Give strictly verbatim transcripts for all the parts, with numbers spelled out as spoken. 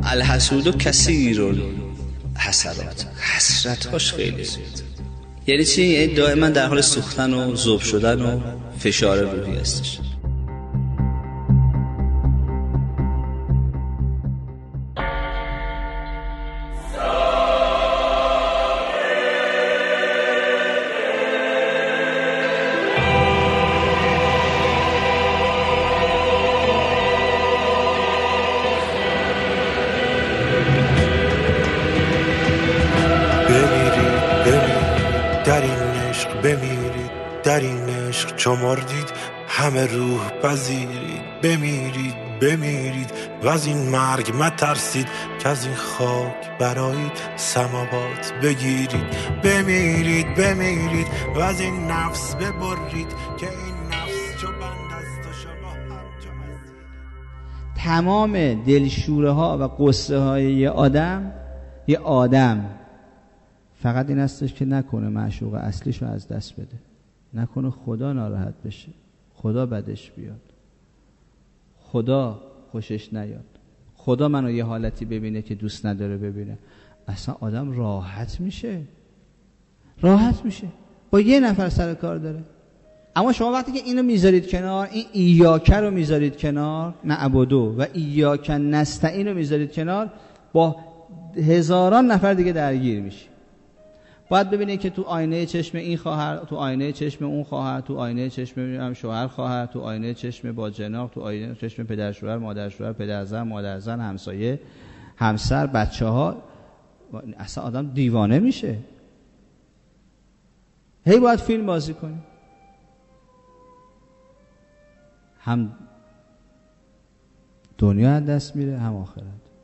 الحسود کثیر الحسرات، حسرت‌هاش خیلی زیاد. یعنی چی؟ یعنی دائما در حال سوختن و ذوب شدن و فشار روحی هستش. در این عشق بمیرید، در این عشق چو مردید همه روح پذیرید. بمیرید بمیرید و از این مرگ مترسید، که از این خاک برایید سماوات بگیرید. بمیرید بمیرید و از این نفس ببرید، که این نفس چو بند است و شما همچو اسیر. تمام دلشوره ها و قصه های یه آدم یه آدم فقط این هستش که نکنه معشوق اصلیش رو از دست بده، نکنه خدا ناراحت بشه، خدا بدش بیاد، خدا خوشش نیاد، خدا منو یه حالتی ببینه که دوست نداره ببینه. اصلا آدم راحت میشه، راحت میشه با یه نفر سر کار داره. اما شما وقتی که اینو میذارید کنار، این ایاکه رو میذارید کنار، نعبدو و ایاکه نستعین رو میذارید کنار، با هزاران نفر دیگه درگیر میشی. باید ببینید که تو آینه چشم این خواهر، تو آینه چشم اون خواهر، تو آینه چشم شوهر خواهر، تو آینه چشم با جناق، تو آینه چشم پدر شوهر، مادر شوهر، پدر زن، مادر زن، همسایه، همسر، بچه ها. اصلا آدم دیوانه میشه. هی باید فیلم بازی کنی، هم دنیا از دست میره هم آخرت.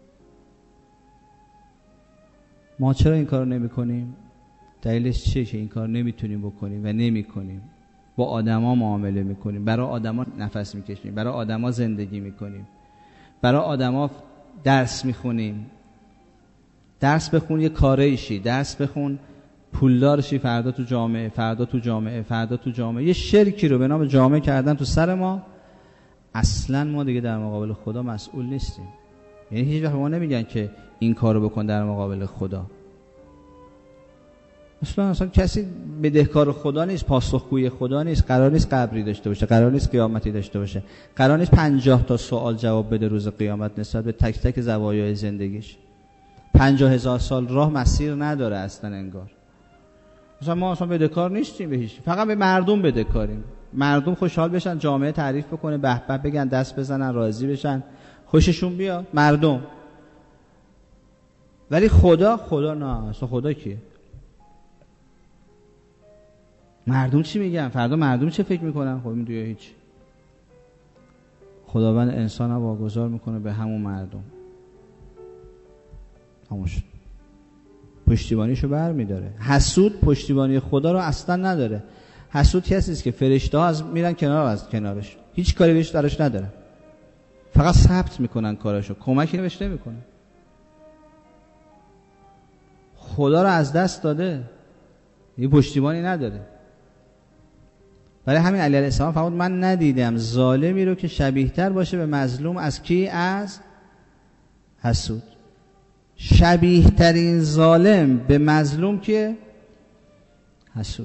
ما چرا این کارو نمی کنیم؟ دلیلش چیه که این کار نمیتونیم بکنیم و نمیکنیم؟ با آدما معامله میکنیم، برای آدما نفس میکشیم، برای آدما زندگی میکنیم، برای آدما درس میخونیم. درس بخون یه کاری شی، درس بخون پولدار شی، فردا تو جامعه، فردا تو جامعه، فردا تو جامعه. یه شرکی رو به نام جامعه کردن تو سر ما. اصلا ما دیگه در مقابل خدا مسئول نیستیم. یعنی هیچ وقت ما نمیگن که این کارو بکن در مقابل خدا. اصلا اصلا کسی بدهکار خدا نیست، پاسخگوی خدا نیست. قرار نیست قبری داشته باشه، قرار نیست قیامتی داشته باشه، قرار نیست پنجاه تا سوال جواب بده روز قیامت نسبت به تک تک زوایای زندگیش. پنجاه هزار سال راه مسیر نداره اصلا انگار. مثلا ما اصلا بدهکار نیستیم به هیچ، فقط به مردم بدهکاریم. مردم خوشحال بشن، جامعه تعریف بکنه، به به بگن، دست بزنن، راضی بشن، خوششون بیاد مردم. ولی خدا، خدا نه. اصلا خدا کیه؟ مردم چی میگن؟ فردا مردم چه فکر میکنن؟ خب این دیگه هیچ. خداوند انسان رو واگذار میکنه به همون مردم، همونش پشتیبانیشو بر میداره. حسود پشتیبانی خدا رو اصلا نداره. حسود کسی است که فرشته ها از میرن کنار، از کنارش هیچ کاری بهش درش نداره، فقط ثبت میکنن کاراشو، کمکی بهش نمیکنن. خدا رو از دست داده، یه پشتیبانی نداره. برای همین علی علیه السلام فرمود من ندیدم ظالمی رو که شبیه تر باشه به مظلوم از کی؟ از حسود. شبیه ترین ظالم به مظلوم که حسود.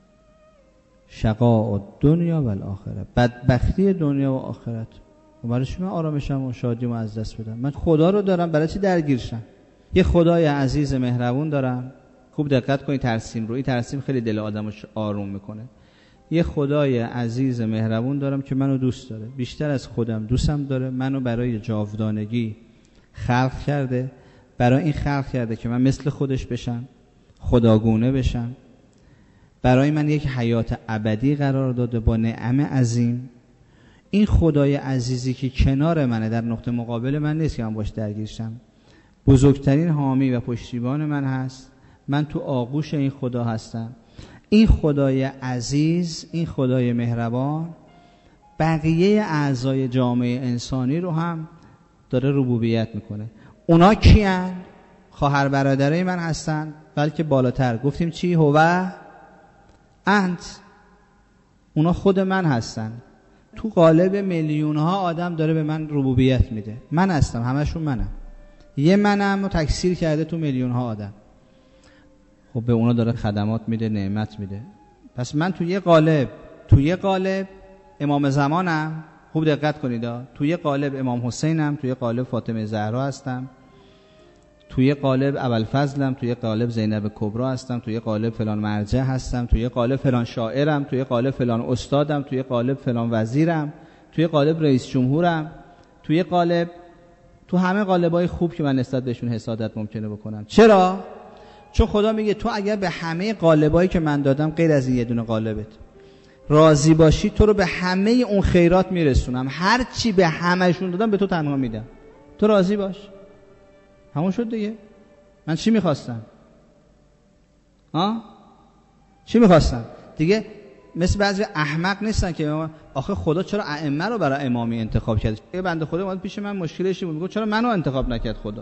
شقاء دنیا و الاخره، بدبختی دنیا و آخرت. و برای چی من آرامشم و شادیمو از دست بدم؟ من خدا رو دارم، برای چی درگیرشم؟ یه خدای عزیز مهربون دارم. خوب دقت کنید ترسیم رو، این ترسیم خیلی دل آدمو آروم میکنه. یه خدای عزیز مهربون دارم که منو دوست داره، بیشتر از خودم دوستم داره. منو برای جاودانگی خلق کرده، برای این خلق کرده که من مثل خودش بشم، خداگونه بشم. برای من یک حیات ابدی قرار داده با نعم عظیم. این خدای عزیزی که کنار منه، در نقطه مقابل من نیست که من باش درگیر شم، بزرگترین حامی و پشتیبان من هست. من تو آغوش این خدا هستم. این خدای عزیز، این خدای مهربان بقیه اعضای جامعه انسانی رو هم داره ربوبیت میکنه. اونا کیان؟ خواهر برادرای من هستن، بلکه بالاتر گفتیم چی؟ هو انت. اونا خود من هستن. تو قالب میلیون ها آدم داره به من ربوبیت میده. من هستم، همشون منم. یه منم رو تکثیر کرده تو میلیون ها آدم. خب به اونا داره خدمات میده، نعمت میده. پس من تو یه قالب تو یه قالب امام زمانم، خوب دقت کنید، تو یه قالب امام حسینم، تو یه قالب فاطمه زهرا هستم، تو یه قالب ابوالفضلم، تو یه قالب زینب کبرا هستم، تو یه قالب فلان مرجع هستم، تو یه قالب فلان شاعرم، تو یه قالب فلان استادم، تو یه قالب فلان وزیرم، تو یه قالب رئیس جمهورم، تو یه قالب، تو همه قالب‌های خوب که من نسبت بهشون حسادت ممکنه بکنم. چرا؟ چون خدا میگه تو اگر به همه قالبایی که من دادم غیر از این یه دونه قالبت راضی باشی، تو رو به همه اون خیرات میرسونم. هر چی به همهشون دادم به تو تنها میدم، تو راضی باش. همون شد دیگه. من چی میخواستم؟ ها؟ چی میخواستم؟ دیگه مثل بعضی احمق نیستن که آخه خدا چرا ائمه رو برای امامی انتخاب کرد؟ یه بنده خدا اومد پیش من مشکلش بود، میگه چرا منو انتخاب نکرد خدا؟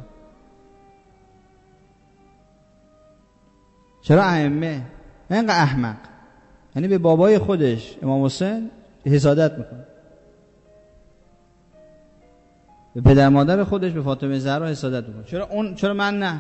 چرا ائمه؟ اینقدر احمق. یعنی به بابای خودش امام حسین حسادت میکنه، به پدر مادر خودش به فاطمه زهرا حسادت میکنه. چرا اون، چرا من نه؟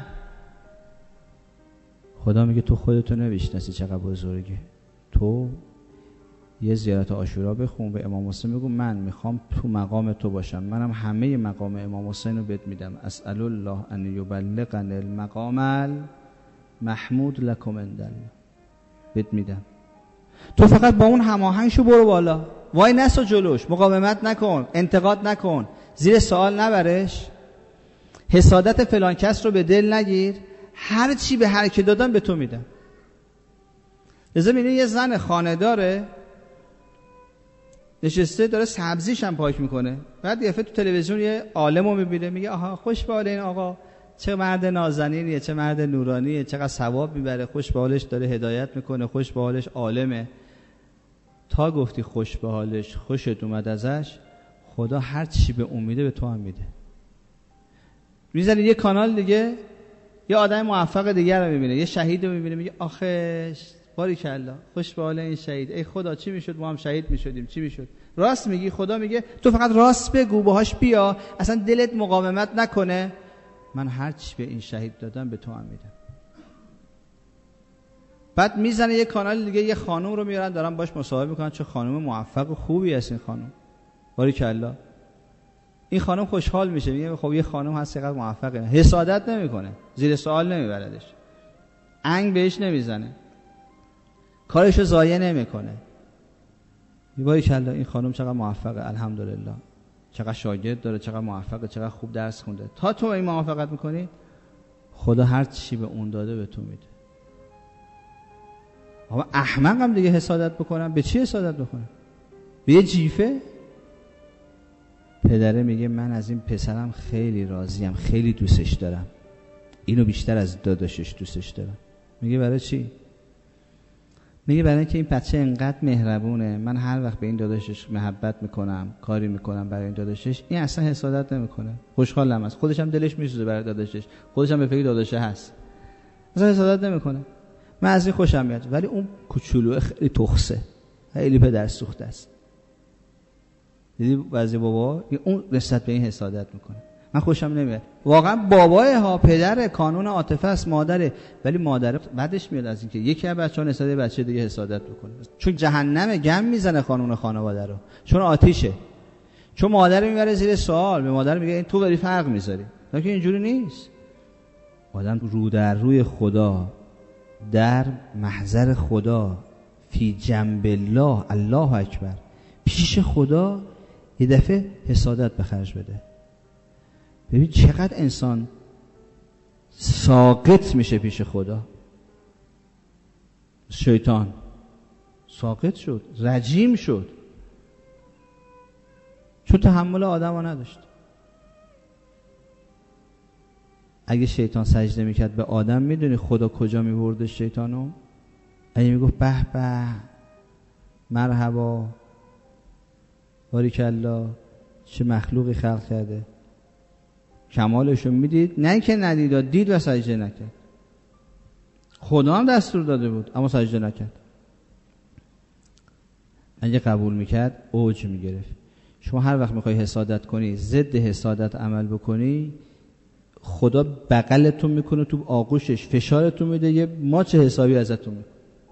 خدا میگه تو خودتو نمیشناسی چقدر بزرگه. تو یه زیارت عاشورا بخون، به امام حسین بگو من میخوام تو مقام تو باشم، منم همه مقام امام حسین رو بهت میدم. اسأل الله ان یبلغنی المقام المحمود لکم عند الله، بهت میدم. تو فقط با اون هماهنگشو برو بالا، وای نسو جلوش، مقاومت نکن، انتقاد نکن، زیر سوال نبرش، حسادت فلان کس رو به دل نگیر. هر چی به هر کی دادم به تو میدم. لذا میبینی یه زن خانه داره نشسته داره سبزیش هم پاک میکنه، بعد یه دفعه تو تلویزیون یه عالمو میبینه، میگه آها خوش به حال این آقا، چه مرد نازنینیه، چه مرد نورانیه، چقدر ثواب میبره، خوش به حالش داره هدایت میکنه، خوش به حالش عالمه. تا گفتی خوش به حالش، خوشت اومد ازش، خدا هر چی به اون میده به تو هم میده. میزنی یه کانال دیگه، یه آدم موفق دیگر رو میبینه، یه شهید رو میبینه، میگه آخش باریکالله خوش به حال این شهید، ای خدا چی میشد ما هم شهید میشدیم، چی میشد. راست میگی. خدا میگه تو فقط راست بگو، باهاش بیا، اصلا دلت مقاومت نکنه، من هر چی به این شهید دادم به تو هم میدم. بعد میزنه یه کانال دیگه، یه خانم رو میارن دارن باش مصاحبه میکنن، چه خانم موفق و خوبی هست این خانم، باریکالله. این خانم خوشحال میشه، میگه خب یه خانم هست چقدر موفقه، حسادت نمیکنه، زیر سوال نمیبردش، انگ بهش نمیزنه، کارشو ضایع نمیکنه. باریکالله این خانم چقدر موفقه، الحمدلله، چقدر شاگرد داره، چقدر موفقه، چقدر خوب درس خونده. تا تو این موافقت میکنی، خدا هر چی به اون داده به تو میده. اما احمق هم دیگه حسادت بکنم، به چی حسادت بکنم؟ به یه جیفه؟ پدره میگه من از این پسرم خیلی راضیم، خیلی دوستش دارم، اینو بیشتر از داداشش دوستش دارم. میگه برای چی؟ میگه برای اینکه این بچه انقدر مهربونه، من هر وقت به این داداشش محبت میکنم، کاری میکنم برای این داداشش، این اصلا حسادت نمیکنه، خوشحالم است، خودش هم دلش میسوزه برای داداشش، خودش هم به فکر داداشه هست، اصلا حسادت نمیکنه. من از این خوشم میاد. ولی اون کوچولو خیلی تخسه، خیلی پدر سوخته است. دیدی بعضی بابا اون نسبت به این حسادت میکنه، من خوشم نمیاد. واقعا بابای ها پدر کانون عاطفه است، مادره، ولی مادر بعدش میاد از اینکه یکی از بچه‌ها نسبت به بچه دیگه حسادت بکنه، چون جهنم گم میزنه قانون خانواده رو، چون آتیشه، چون مادر میبره زیر سوال، به مادر میگه این تو بری فرق میذاری، لکن اینجوری نیست. آدم رو در روی خدا، در محضر خدا، فی جنب الله، الله اکبر، پیش خدا یه دفعه حسادت به خرج بده. ببین چقدر انسان ساقط میشه پیش خدا. شیطان ساقط شد، رجیم شد، چون تحمل آدم ها نداشت. اگه شیطان سجده میکرد به آدم، میدونی خدا کجا میبرده شیطانو؟ اگه میگفت به به مرحبا باریکالله چه مخلوقی خلق کرده، کمالشو میدید، نه که ندید، دید و سجده نکرد. خدا هم دستور داده بود اما سجده نکرد. اگه قبول میکرد اوج میگرفت. شما هر وقت میخوای حسادت کنی، ضد حسادت عمل بکنی، خدا بغلتون میکنه تو آغوشش، فشارتون میده، یه ماچ حسابی ازتون میکنه.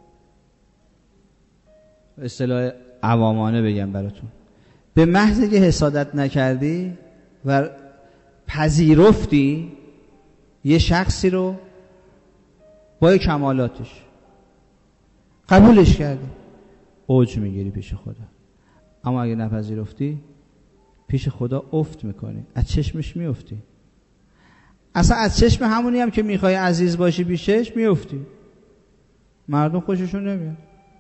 اصطلاح عوامانه بگم براتون، به محض که حسادت نکردی و پذیرفتی یه شخصی رو با کمالاتش قبولش کردی، اوج میگیری پیش خدا. اما اگه نپذیرفتی پیش خدا افت میکنی، از چشمش میافتی. اصلا از چشم همونی هم که میخوای عزیز باشی پیشش میافتی. مردم خوششون نمیاد.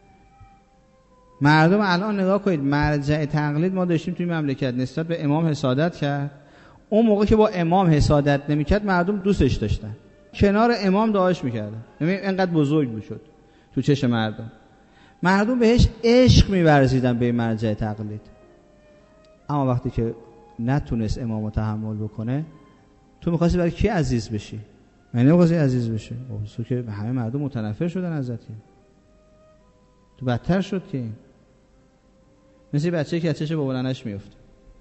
مردم الان نگاه کنید، مرجع تقلید ما داشتیم توی مملکت نسبت به امام حسادت کرد. اون موقع که با امام حسادت نمیکرد مردم دوستش داشتن، کنار امام دعاش میکردن. ببین اینقدر بزرگ میشد تو چشم مردم. مردم بهش عشق می‌ورزیدن به مرجع تقلید. اما وقتی که نتونست امامو تحمل بکنه، تو می‌خواستی برای کی عزیز بشی؟ من نمی‌خواستی عزیز بشی. تو که همه مردم متنفر شدن ازت. تو بدتر شد که مثل بچه‌ای که از چش بابا ننش میفته.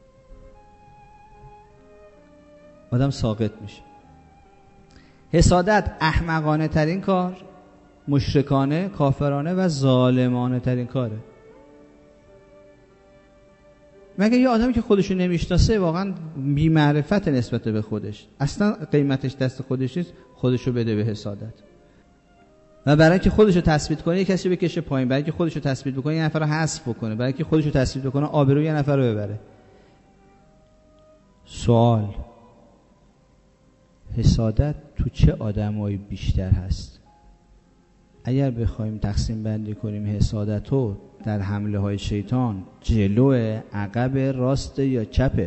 آدم ساقط میشه. حسادت احمقانه ترین کار، مشرکانه، کافرانه و ظالمانه ترین کاره. مگه یه آدمی که خودشو نمیشناسه واقعا بی معرفت نسبت به خودش، اصلا قیمتش دست خودش نیست، خودشو بده به حسادت. و برای اینکه خودشو تثبیت کنه یه کسی بکشه پایین، برای اینکه خودشو تثبیت بکنه یه نفر رو حذف بکنه، برای اینکه خودشو تثبیت بکنه آبروی یه نفر رو ببره. سوال: حسادت تو چه آدمایی بیشتر هست؟ اگر بخوایم تقسیم بندی کنیم حسادتو در حمله های شیطان، جلوه، عقب، راست یا چپه؟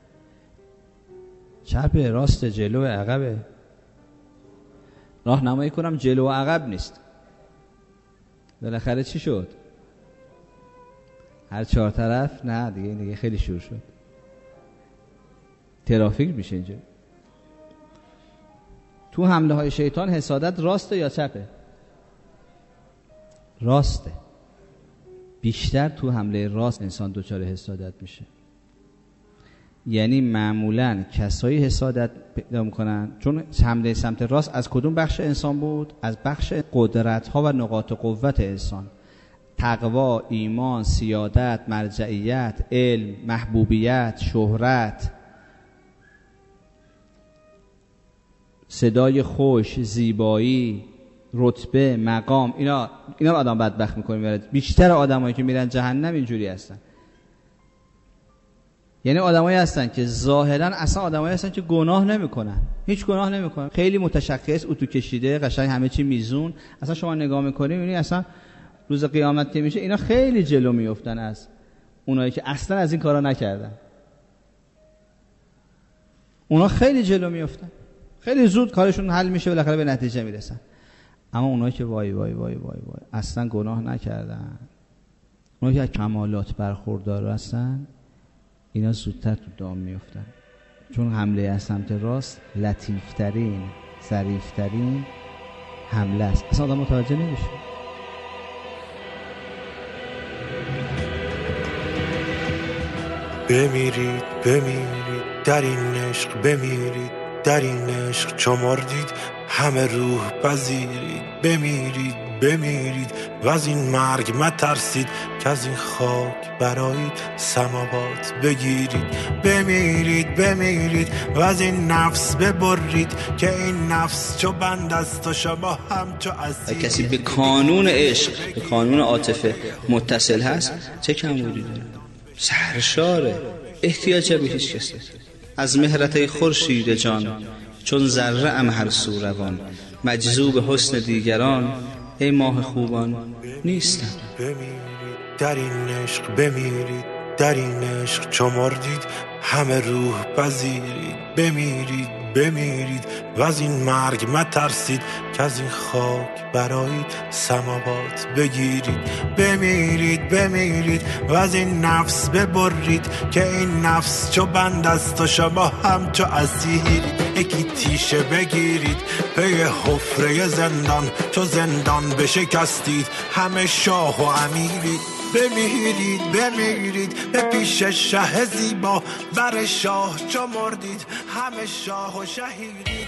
چپه، راست، جلوه، عقبه؟ راهنمایی کنم جلو و عقب نیست. بالاخره چی شد؟ هر چهار طرف؟ نه دیگه این دیگه خیلی شور شد، ترافیک میشه اینجا. تو حمله های شیطان حسادت راسته یا چپه؟ راسته. بیشتر تو حمله راست انسان دچار حسادت میشه. یعنی معمولاً کسایی حسادت پیدا میکنن چون حمله سمت راست از کدوم بخش انسان بود؟ از بخش قدرت ها و نقاط قوت انسان. تقوا، ایمان، سیادت، مرجعیت، علم، محبوبیت، شهرت، صدای خوش، زیبایی، رتبه، مقام، اینا اینا رو آدم بدبخت میکنه. بیشتر آدمایی که میرن جهنم اینجوری هستن. یعنی آدمایی هستن که ظاهرا اصلا آدمایی هستن که گناه نمیکنن، هیچ گناه نمیکنن، خیلی متشخص، اتو کشیده، قشنگ همه چی میزون. اصلا شما نگاه میکنید یعنی اصلا روز قیامت که میشه اینا خیلی جلو میافتن از اونایی که اصلا از این کارا نکردن. اونا خیلی جلو میافتن، خیلی زود کارشون حل میشه، بالاخره به نتیجه میرسن. اما اونایی که وای وای وای وای وای اصلا گناه نکردن، اونایی که از کمالات برخوردار هستن، اینا زودتر تو دام میافتن. چون حمله از سمت راست لطیفترین، ظریفترین حمله است. اصلا آدم متوجه نمیشه. بمیرید بمیرید در این عشق، بمیرید در این عشق چو مردید همه روح پذیرید. بمیرید بمیرید و از این مرگ مترسید که از این خاک برایید سماوات بگیرید. بمیرید بمیرید و از این نفس ببرید که این نفس چو بند است و شما هم چو اسیر. کسی به کانون عشق، به کانون عاطفه متصل هست چه کمبودی داره؟ سرشاره، احتیاج به هیچ کسی. از مهرت خورشید جان چون ذره ام هر سو روان، مجذوب حسن دیگران ای ماه خوبان نیستم. بمیرید در این عشق، بمیرید در این عشق چو مردید همه روح پذیرید. بمیرید بمیرید و از این مرگ مترسید که از این خاک برایید سماوات بگیرید. بمیرید بمیرید و از این نفس ببرید که این نفس چو بند است و شما هم چو اسیرید. یکی تیشه بگیرید پی حفره زندان، چو زندان بشکستید همه شاه و امیرید. بمیرید بمیرید به پیش شه زیبا بر شاه چو مردید همه شاه و شهیدید